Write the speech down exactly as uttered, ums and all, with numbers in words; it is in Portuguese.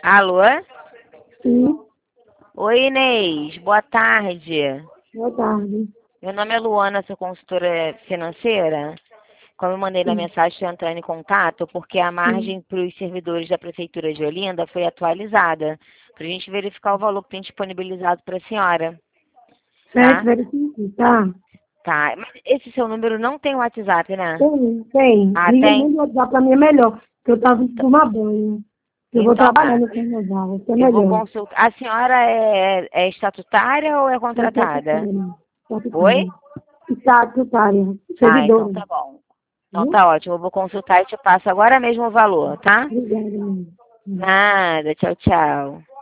Alô? Sim, Oi, Inês. Boa tarde. boa tarde. Meu nome é Luana, sou consultora financeira. Como eu mandei na Sim, mensagem, estou entrando em contato porque a sim. margem para os servidores da Prefeitura de Olinda foi atualizada, para a gente verificar o valor que tem disponibilizado para a senhora, Sete, tá? verifique, tá? Tá. Mas esse seu número não tem WhatsApp, né? Tem, tem. Ah, Liga tem? muito WhatsApp pra mim é melhor, porque eu tava indo Então tomar banho. Eu vou então trabalhar tá. no carnaval, isso é Eu vou melhor. consultar. A senhora é, é estatutária ou é É contratada? estatutária, Oi? estatutária. Estatutária, Ah, então servidora, tá bom. Então viu? tá ótimo. Eu vou consultar e te passo agora mesmo o valor, tá? Obrigada, mãe. Nada. Tchau, tchau.